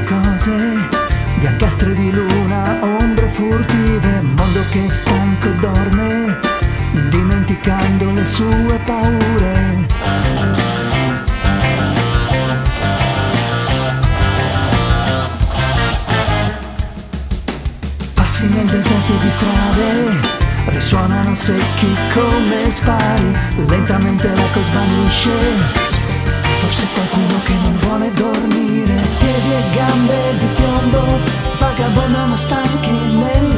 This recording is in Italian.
cose, biancastre di luna, ombre furtive, mondo che stanco dorme, dimenticando le sue paure. Passi nel deserto di strade, risuonano secchi come spari, lentamente l'eco svanisce, forse qualcuno che non vuole dormire. Piedi e gambe di piombo vagabondano stanchi nel